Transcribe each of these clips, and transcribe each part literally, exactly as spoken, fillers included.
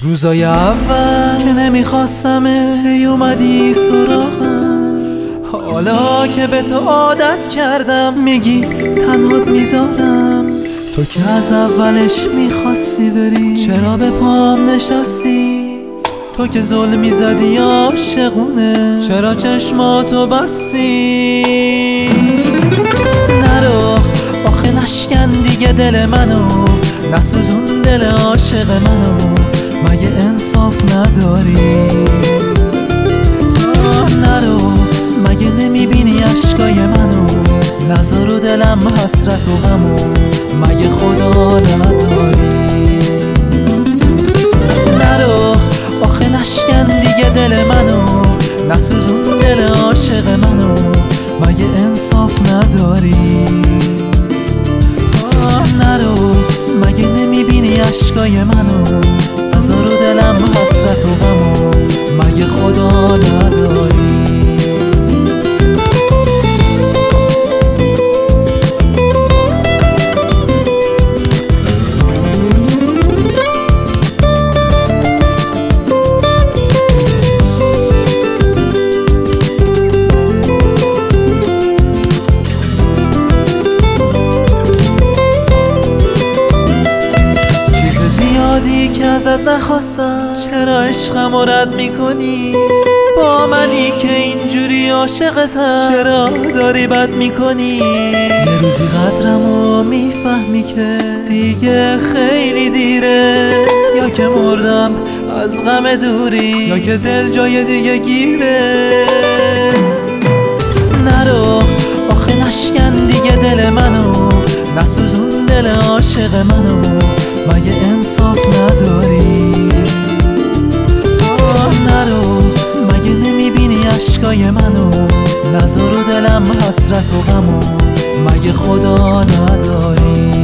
روزای اول که نمیخواستم هی اومدی سراغم، حالا که به تو عادت کردم میگی تنهات میذارم. تو که از اولش میخواستی بری، چرا به پام نشستی؟ تو که ظلمی زدی عاشقونه، چرا چشماتو بستی؟ نرو آخه نشکن دیگه دل منو، نسوزون دل عاشق منو، مگه انصاف نداری؟ آه نرو مگه نمیبینی عشقای منو، نذار و دلم حسرت و غمو، مگه خدا نداری؟ نرو آخه نشکن دیگه دل منو، نسوزون دل عاشق منو، مگه انصاف نداری؟ آه نرو مگه نمیبینی عشقای منو، نذار و دلم حسرت و غمو، مگه خدا نداری؟ که ازت نخواستم، چرا عشقم رد میکنی؟ با منی که اینجوری عاشقتم، چرا داری بد میکنی؟ یه روزی قدرمو میفهمی که دیگه خیلی دیره، یا که مردم از غم دوری، یا که دل جای دیگه گیره. نرو آخه نشکن دیگه دل منو، نسوزون دل عاشق منو، مگه انصاف نداری؟ آه نرو مگه نمیبینی عشقای منو، نذار و دلم حسرت و غمو، مگه خدا نداری؟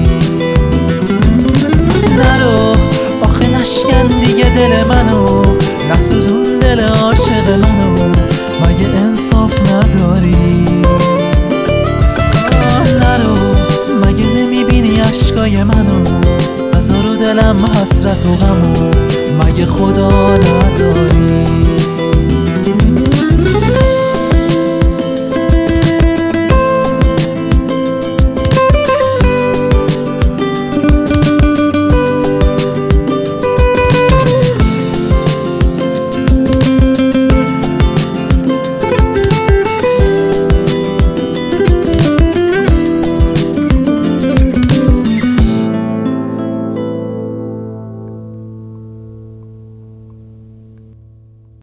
نرو آخه نشکن دیگه دل منو، نسوزون دل عاشق منو، مگه انصاف نداری؟ آه نرو مگه نمیبینی عشقای منو، نذار و دلم حسرت و غمو، مگه خدا نداری؟